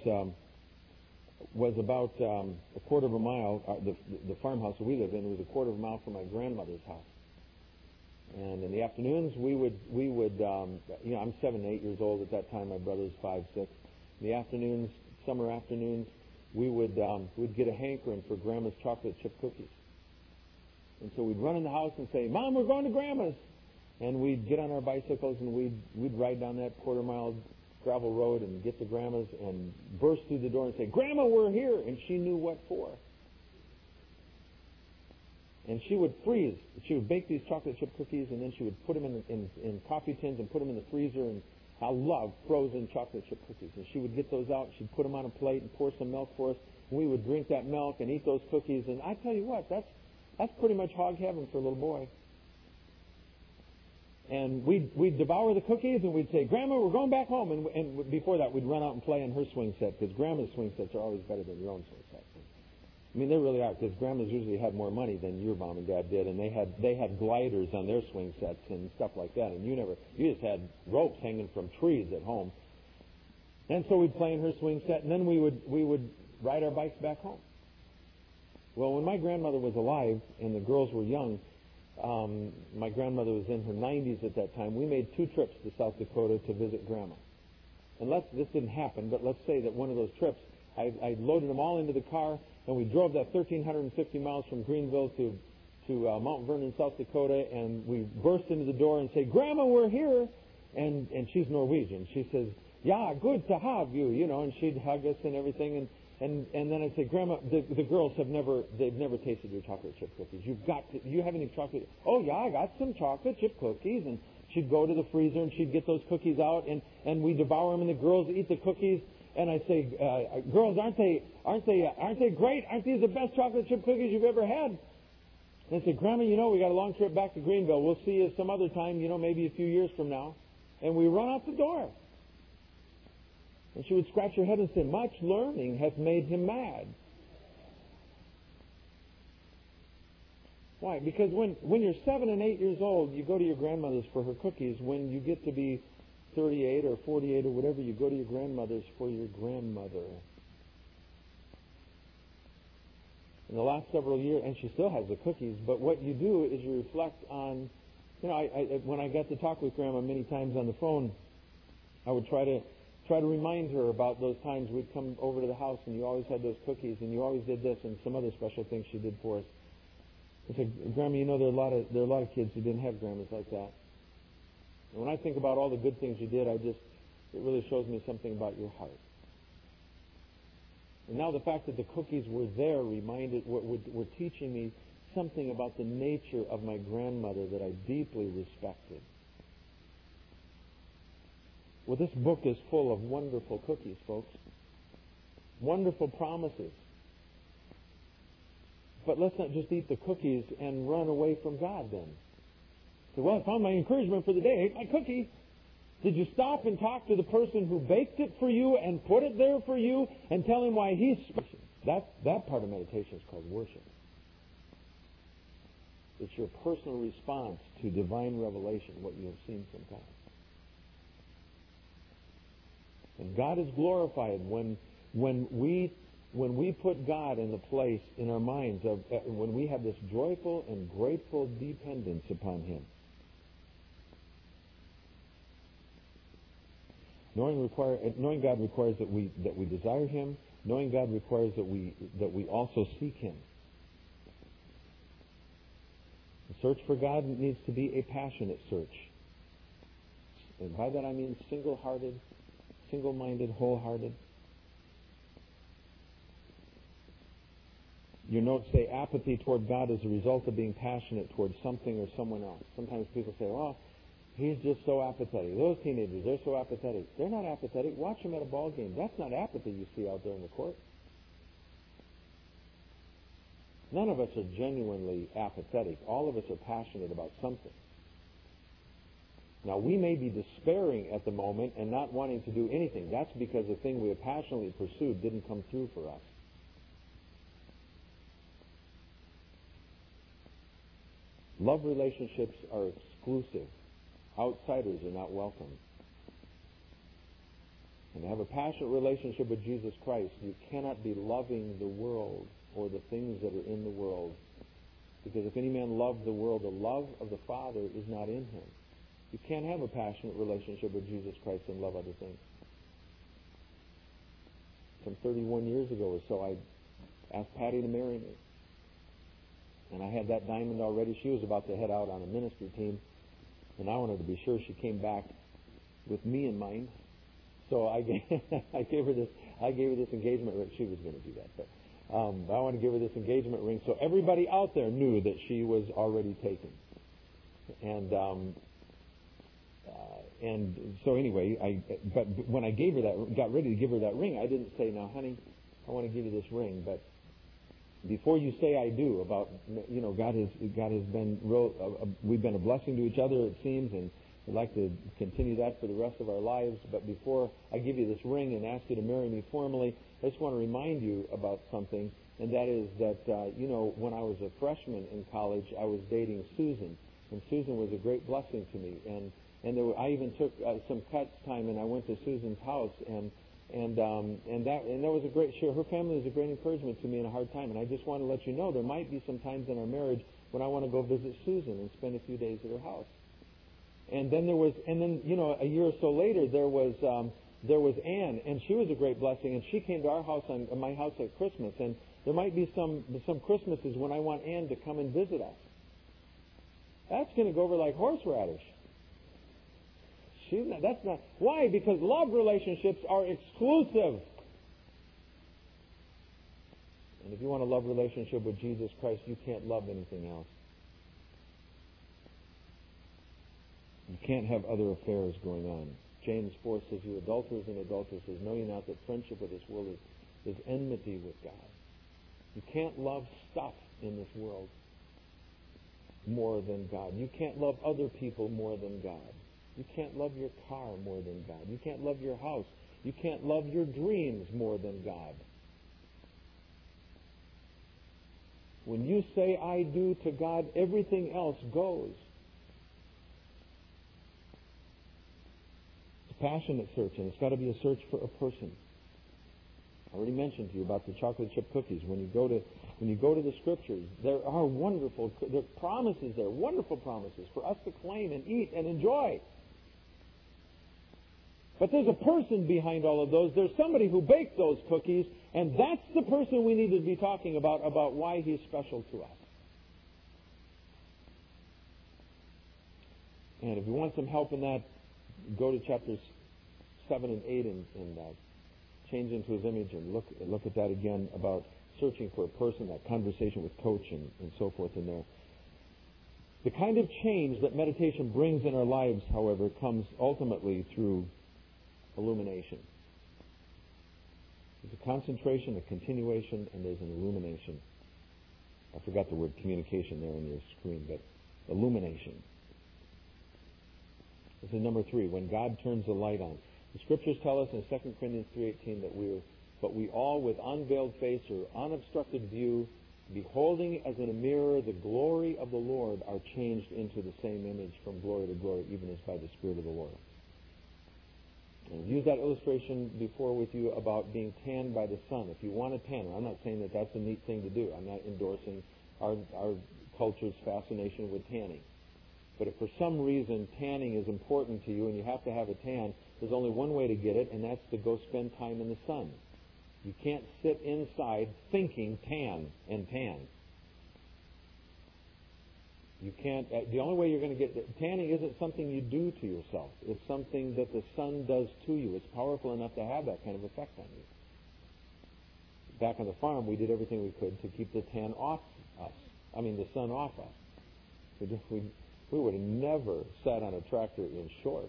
about a quarter of a mile. The farmhouse that we lived in was a quarter of a mile from my grandmother's house. And in the afternoons, we would I'm 7, 8 years old at that time. My brother's 5, 6. In the afternoons, summer afternoons, we'd get a hankering for Grandma's chocolate chip cookies. And so we'd run in the house and say, Mom, we're going to Grandma's. And we'd get on our bicycles and we'd ride down that quarter-mile gravel road and get to Grandma's and burst through the door and say, Grandma, we're here. And she knew what for. And she would freeze. She would bake these chocolate chip cookies, and then she would put them in coffee tins and put them in the freezer. And I love frozen chocolate chip cookies. And she would get those out. She'd put them on a plate and pour some milk for us. And we would drink that milk and eat those cookies. And I tell you what, that's pretty much hog heaven for a little boy. And we'd devour the cookies, and we'd say, Grandma, we're going back home. And before that, we'd run out and play on her swing set, because Grandma's swing sets are always better than your own swing sets. I mean, they really are, because Grandma's usually had more money than your mom and dad did, and they had gliders on their swing sets and stuff like that, and you just had ropes hanging from trees at home. And so we'd play in her swing set, and then we would ride our bikes back home. Well, when my grandmother was alive and the girls were young, my grandmother was in her 90s at that time. We made 2 trips to South Dakota to visit Grandma. And this didn't happen, but let's say that one of those trips, I loaded them all into the car, and we drove that 1,350 miles from Greenville to Mount Vernon, South Dakota, and we burst into the door and say, Grandma, we're here. And she's Norwegian. She says, yeah, good to have you, and she'd hug us and everything. And then I'd say, Grandma, the girls they've never tasted your chocolate chip cookies. Do you have any chocolate? Oh yeah, I got some chocolate chip cookies. And she'd go to the freezer and she'd get those cookies out, and we devour them, and the girls eat the cookies. And I'd say, girls, aren't they great? Aren't these the best chocolate chip cookies you've ever had? And I said, Grandma, we got a long trip back to Greenville. We'll see you some other time, maybe a few years from now. And we run out the door. And she would scratch her head and say, much learning hath made him mad. Why? Because when you're 7 and 8 years old, you go to your grandmother's for her cookies. When you get to be 38 or 48 or whatever, you go to your grandmother's for your grandmother. In the last several years, and she still has the cookies, but what you do is you reflect on, when I got to talk with Grandma many times on the phone, I would try to remind her about those times we'd come over to the house and you always had those cookies and you always did this and some other special things she did for us. I said, Grandma, there are a lot of kids who didn't have grandmas like that. And when I think about all the good things you did, it really shows me something about your heart. And now the fact that the cookies were there were teaching me something about the nature of my grandmother that I deeply respected. Well, this book is full of wonderful cookies, folks. Wonderful promises. But let's not just eat the cookies and run away from God then. So, well, I found my encouragement for the day. I ate my cookie. Did you stop and talk to the person who baked it for you and put it there for you and tell him why he's special? That part of meditation is called worship. It's your personal response to divine revelation, what you have seen from God. And God is glorified when we put God in the place in our minds of when we have this joyful and grateful dependence upon Him. Knowing God requires that we desire Him. Knowing God requires that we also seek Him. The search for God needs to be a passionate search. And by that I mean single-hearted, single-minded, wholehearted. Your notes say apathy toward God is a result of being passionate towards something or someone else. Sometimes people say, oh, he's just so apathetic. Those teenagers, they're so apathetic. They're not apathetic. Watch them at a ball game. That's not apathy you see out there in the court. None of us are genuinely apathetic. All of us are passionate about something. Now, we may be despairing at the moment and not wanting to do anything. That's because the thing we have passionately pursued didn't come through for us. Love relationships are exclusive. Outsiders are not welcome. And to have a passionate relationship with Jesus Christ, you cannot be loving the world or the things that are in the world. Because if any man love the world, the love of the Father is not in him. You can't have a passionate relationship with Jesus Christ and love other things. Some 31 years ago or so, I asked Patty to marry me. And I had that diamond already. She was about to head out on a ministry team. And I wanted to be sure she came back with me in mind. So I gave her this engagement ring. She was going to do that, but I want to give her this engagement ring so everybody out there knew that she was already taken. And so anyway, but when I gave her got ready to give her that ring, I didn't say, "Now, honey, I want to give you this ring," but before you say I do, about, God has been we've been a blessing to each other, it seems, and I'd like to continue that for the rest of our lives. But before I give you this ring and ask you to marry me formally, I just want to remind you about something, and that is that, when I was a freshman in college, I was dating Susan, and Susan was a great blessing to me, and I even took some cuts time, and I went to Susan's house, and that was a great share. Her family was a great encouragement to me in a hard time. And I just want to let you know there might be some times in our marriage when I want to go visit Susan and spend a few days at her house. And then a year or so later there was Ann, and she was a great blessing, and she came to our house my house at Christmas. And there might be some Christmases when I want Ann to come and visit us. That's going to go over like horseradish. That's not. Why? Because love relationships are exclusive. And if you want a love relationship with Jesus Christ, you can't love anything else. You can't have other affairs going on. James 4 says, "You adulterers and adulteresses, know ye not that friendship with this world is enmity with God." You can't love stuff in this world more than God. You can't love other people more than God. You can't love your car more than God. You can't love your house. You can't love your dreams more than God. When you say I do to God, everything else goes. It's a passionate search, and it's got to be a search for a person. I already mentioned to you about the chocolate chip cookies. When you go to the Scriptures, there are there are promises there, wonderful promises for us to claim and eat and enjoy. But there's a person behind all of those. There's somebody who baked those cookies, and that's the person we need to be talking about why he's special to us. And if you want some help in that, go to chapters 7 and 8 and change into His image and look at that again about searching for a person, that conversation with Coach and so forth in there. The kind of change that meditation brings in our lives, however, comes ultimately through illumination. There's a concentration, a continuation, and there's an illumination. I forgot the word communication there on your screen, but illumination. This is number 3, when God turns the light on. The Scriptures tell us in 2 Corinthians 3:18 that we all with unveiled face or unobstructed view, beholding as in a mirror the glory of the Lord, are changed into the same image from glory to glory, even as by the Spirit of the Lord. And I've used that illustration before with you about being tanned by the sun. If you want a tanner, I'm not saying that that's a neat thing to do. I'm not endorsing our culture's fascination with tanning. But if for some reason tanning is important to you and you have to have a tan, there's only one way to get it, and that's to go spend time in the sun. You can't sit inside thinking tan and tan. You can't. The only way you're going to get tanning isn't something you do to yourself. It's something that the sun does to you. It's powerful enough to have that kind of effect on you. Back on the farm, we did everything we could to keep the tan off us. The sun off us. We would have never sat on a tractor in shorts.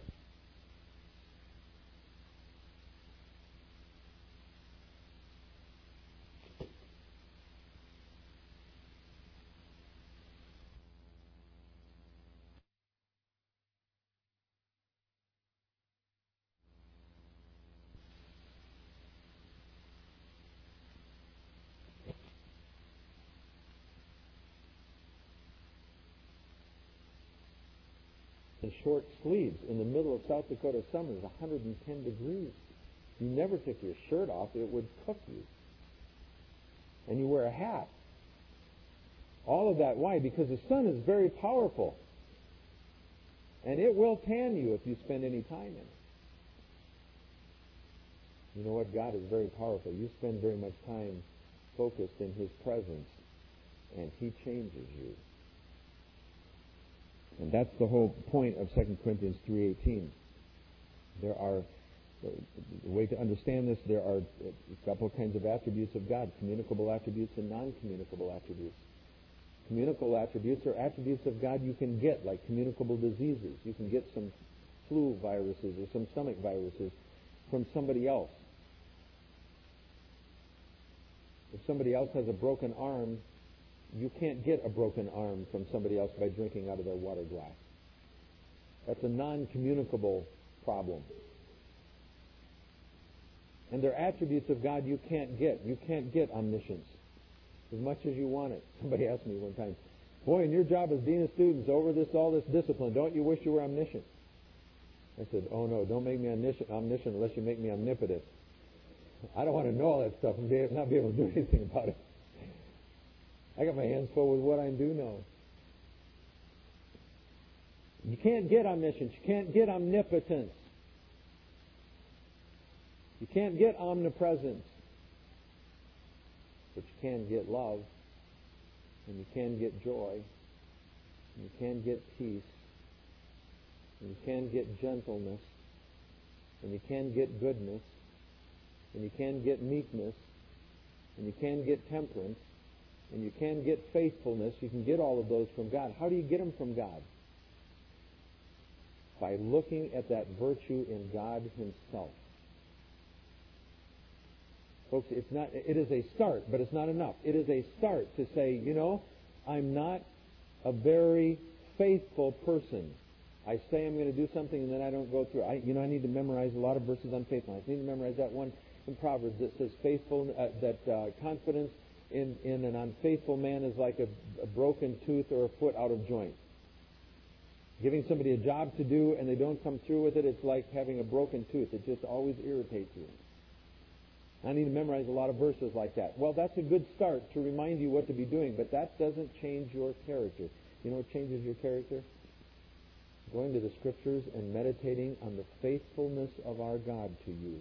And short sleeves in the middle of South Dakota summer is 110 degrees. You never took your shirt off, it would cook you. And you wear a hat. All of that, why? Because the sun is very powerful. And it will tan you if you spend any time in it. You know what? God is very powerful. You spend very much time focused in His presence, and He changes you. And that's the whole point of 2 Corinthians 3:18. There are, the way to understand this, there are a couple of kinds of attributes of God, communicable attributes and non-communicable attributes. Communicable attributes are attributes of God you can get, like communicable diseases. You can get some flu viruses or some stomach viruses from somebody else. If somebody else has a broken arm, you can't get a broken arm from somebody else by drinking out of their water glass. That's a non-communicable problem. And they're attributes of God you can't get. You can't get omniscience as much as you want it. Somebody asked me one time, boy, in your job as dean of students, over all this discipline, don't you wish you were omniscient? I said, oh no, don't make me omniscient unless you make me omnipotent. I don't want to know all that stuff and not be able to do anything about it. I got my hands full with what I do know. You can't get omniscience. You can't get omnipotence. You can't get omnipresence. But you can get love. And you can get joy. And you can get peace. And you can get gentleness. And you can get goodness. And you can get meekness. And you can get temperance. And you can get faithfulness. You can get all of those from God. How do you get them from God? By looking at that virtue in God Himself. Folks, it is a start, but it's not enough. It is a start to say, I'm not a very faithful person. I say I'm going to do something and then I don't go through. I need to memorize a lot of verses on faithfulness. I need to memorize that one in Proverbs that says confidence in an unfaithful man is like a broken tooth or a foot out of joint. Giving somebody a job to do and they don't come through with it, it's like having a broken tooth. It just always irritates you. I need to memorize a lot of verses like that. Well, that's a good start to remind you what to be doing, but that doesn't change your character. You know what changes your character? Going to the Scriptures and meditating on the faithfulness of our God to you.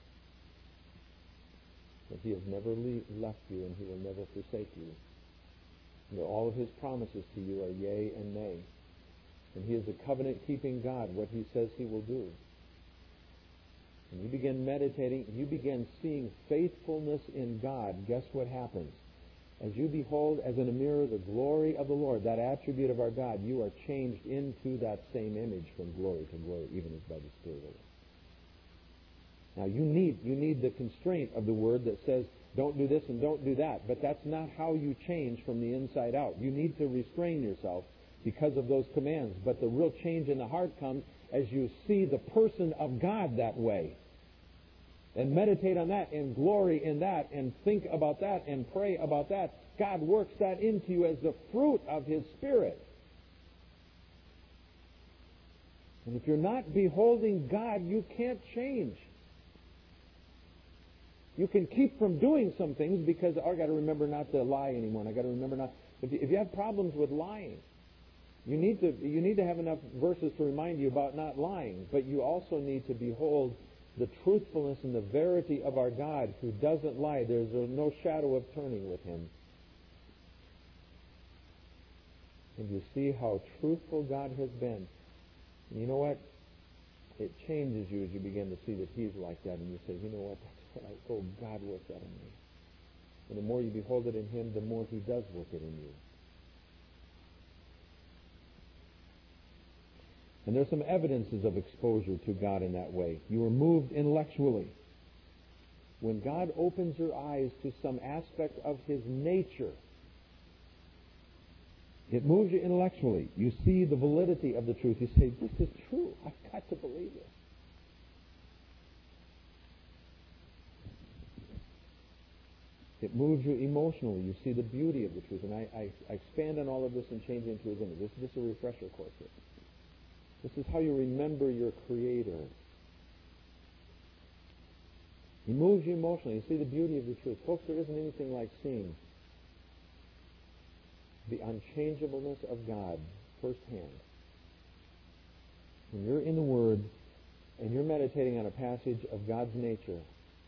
That He has never left you and He will never forsake you. And that all of His promises to you are yea and nay. And He is a covenant-keeping God, what He says He will do. And you begin meditating, you begin seeing faithfulness in God, guess what happens? As you behold as in a mirror the glory of the Lord, that attribute of our God, you are changed into that same image from glory to glory, even as by the Spirit of the Lord. Now you need the constraint of the Word that says, don't do this and don't do that. But that's not how you change from the inside out. You need to restrain yourself because of those commands. But the real change in the heart comes as you see the person of God that way. And meditate on that and glory in that and think about that and pray about that. God works that into you as the fruit of His Spirit. And if you're not beholding God, you can't change. You can keep from doing some things because I got to remember not to lie anymore. I got to remember not. If you have problems with lying, you need to have enough verses to remind you about not lying. But you also need to behold the truthfulness and the verity of our God who doesn't lie. There's no shadow of turning with Him. And you see how truthful God has been. And you know what? It changes you as you begin to see that He's like that. And you say, you know what? That's right. Oh, God worked that in me. And the more you behold it in Him, the more He does work it in you. And there's some evidences of exposure to God in that way. You are moved intellectually. When God opens your eyes to some aspect of His nature, it moves you intellectually. You see the validity of the truth. You say, this is true. I've got to believe this. It moves you emotionally. You see the beauty of the truth. And I expand on all of this and change it into His image. This is just a refresher course here. This is how you remember your Creator. He moves you emotionally. You see the beauty of the truth. Folks, there isn't anything like seeing the unchangeableness of God firsthand. When you're in the Word and you're meditating on a passage of God's nature,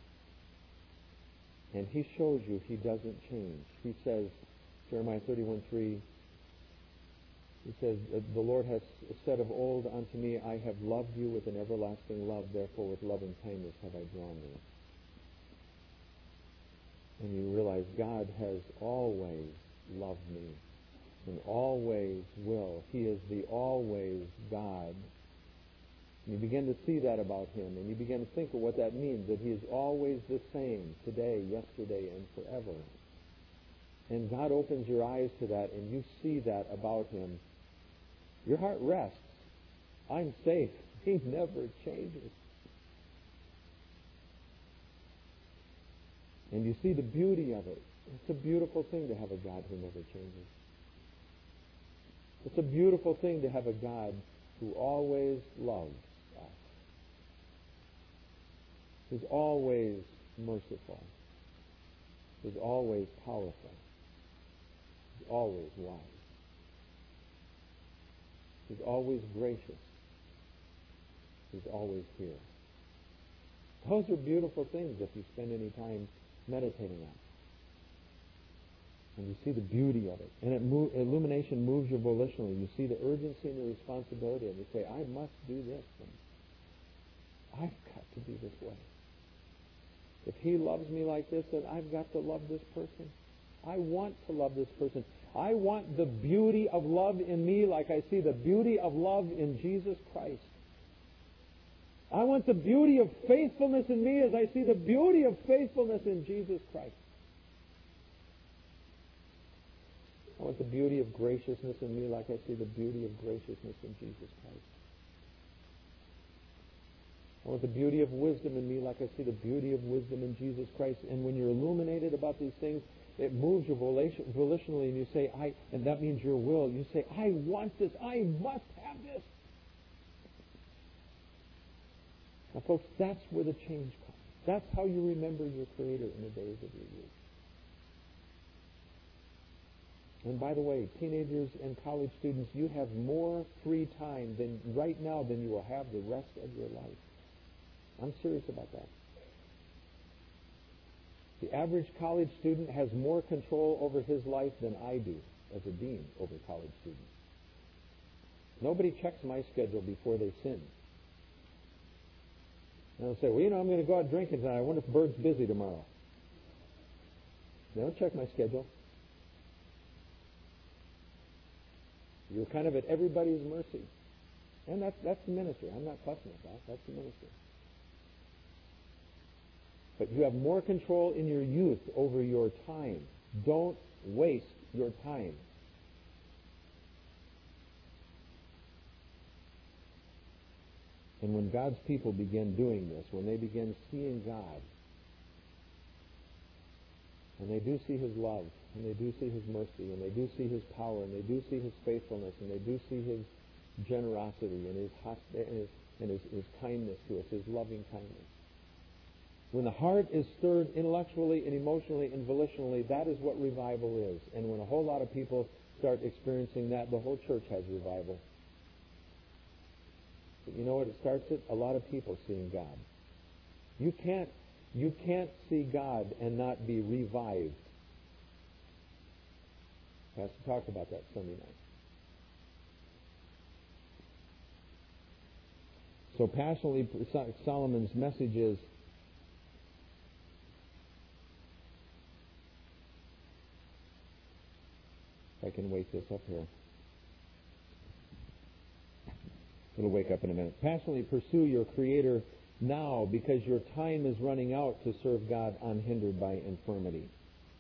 and He shows you He doesn't change. He says, Jeremiah 31:3, He says, the Lord has said of old unto me, I have loved you with an everlasting love, therefore with loving kindness have I drawn thee. And you realize God has always loved me and always will. He is the always God. And you begin to see that about Him, and you begin to think of what that means, that He is always the same, today, yesterday, and forever. And God opens your eyes to that, and you see that about Him. Your heart rests. I'm safe. He never changes. And you see the beauty of it. It's a beautiful thing to have a God who never changes. It's a beautiful thing to have a God who always loves us. Who's always merciful. Who's always powerful. Who's always wise. Who's always gracious. Who's always here. Those are beautiful things if you spend any time meditating on. And you see the beauty of it. And illumination moves you volitionally. You see the urgency and the responsibility. And you say, I must do this. And I've got to be this way. If He loves me like this, then I've got to love this person. I want to love this person. I want the beauty of love in me like I see the beauty of love in Jesus Christ. I want the beauty of faithfulness in me as I see the beauty of faithfulness in Jesus Christ. I want the beauty of graciousness in me like I see the beauty of graciousness in Jesus Christ. I want the beauty of wisdom in me like I see the beauty of wisdom in Jesus Christ. And when you're illuminated about these things, it moves you volitionally, and you say, and that means your will. You say, I want this. I must have this. Now, folks, that's where the change comes. That's how you remember your Creator in the days of your youth. And by the way, teenagers and college students, you have more free time right now than you will have the rest of your life. I'm serious about that. The average college student has more control over his life than I do as a dean over college students. Nobody checks my schedule before they sin. And they'll say, well, I'm going to go out drinking tonight. I wonder if Bird's busy tomorrow. They don't check my schedule. You're kind of at everybody's mercy. And that's the ministry. I'm not fussing at that. That's the ministry. But you have more control in your youth over your time. Don't waste your time. And when God's people begin doing this, when they begin seeing God, and they do see His love, and they do see His mercy, and they do see His power, and they do see His faithfulness, and they do see His generosity and His kindness to us, His loving kindness. When the heart is stirred intellectually and emotionally and volitionally, that is what revival is. And when a whole lot of people start experiencing that, the whole church has revival. But you know what it starts at? A lot of people seeing God. You can't see God and not be revived. Pastor talked about that Sunday night. So passionately, Solomon's message is, if I can wake this up here. It'll wake up in a minute. Passionately pursue your Creator now, because your time is running out to serve God unhindered by infirmity.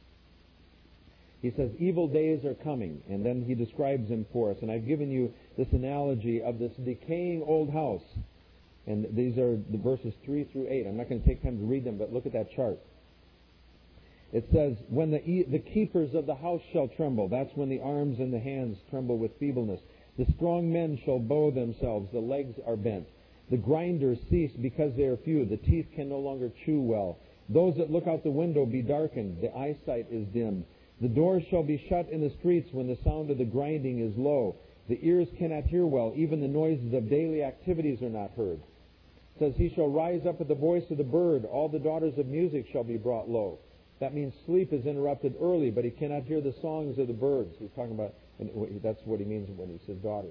He says, evil days are coming, and then he describes them for us. And I've given you this analogy of this decaying old house. And these are the verses 3 through 8. I'm not going to take time to read them, but look at that chart. It says, when the keepers of the house shall tremble, that's when the arms and the hands tremble with feebleness. The strong men shall bow themselves, the legs are bent. The grinders cease because they are few, the teeth can no longer chew well. Those that look out the window be darkened, the eyesight is dimmed. The doors shall be shut in the streets when the sound of the grinding is low. The ears cannot hear well, even the noises of daily activities are not heard. It says, he shall rise up at the voice of the bird, all the daughters of music shall be brought low. That means sleep is interrupted early, but he cannot hear the songs of the birds. He's talking about, and that's what he means when he says daughters.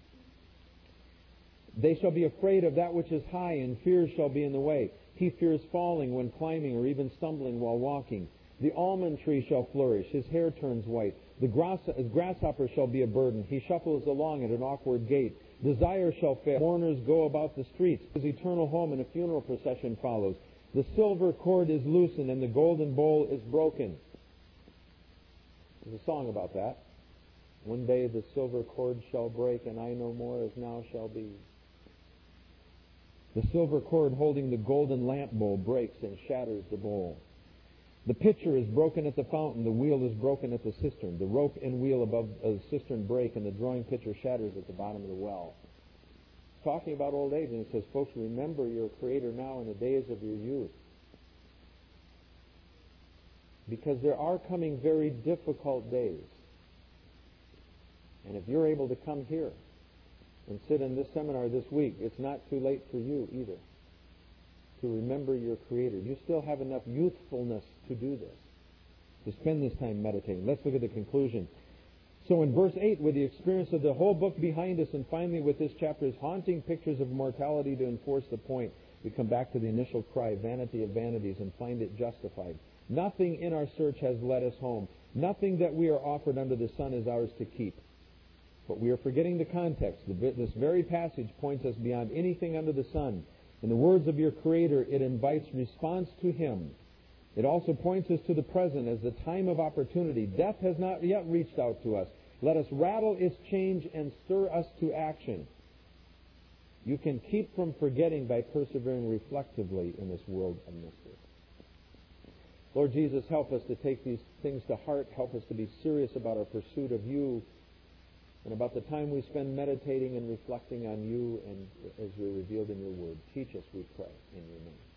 They shall be afraid of that which is high, and fears shall be in the way. He fears falling when climbing, or even stumbling while walking. The almond tree shall flourish, his hair turns white. The grasshopper shall be a burden. He shuffles along at an awkward gait. Desire shall fail. Mourners go about the streets. His eternal home and a funeral procession follows. The silver cord is loosened, and the golden bowl is broken. There's a song about that. One day the silver cord shall break, and I no more as now shall be. The silver cord holding the golden lamp bowl breaks and shatters the bowl. The pitcher is broken at the fountain, the wheel is broken at the cistern. The rope and wheel above the cistern break, and the drawing pitcher shatters at the bottom of the well. It's talking about old age, and it says, folks, remember your Creator now in the days of your youth. Because there are coming very difficult days. And if you're able to come here and sit in this seminar this week, it's not too late for you either to remember your Creator. You still have enough youthfulness to do this, to spend this time meditating. Let's look at the conclusion. So in verse 8, with the experience of the whole book behind us, and finally with this chapter's haunting pictures of mortality to enforce the point, we come back to the initial cry, vanity of vanities, and find it justified. Nothing in our search has led us home. Nothing that we are offered under the sun is ours to keep. But we are forgetting the context. This very passage points us beyond anything under the sun. In the words of your Creator, it invites response to Him. It also points us to the present as the time of opportunity. Death has not yet reached out to us. Let us rattle its change and stir us to action. You can keep from forgetting by persevering reflectively in this world of mystery. Lord Jesus, help us to take these things to heart. Help us to be serious about our pursuit of you and about the time we spend meditating and reflecting on you and as you're revealed in your word. Teach us, we pray, in your name.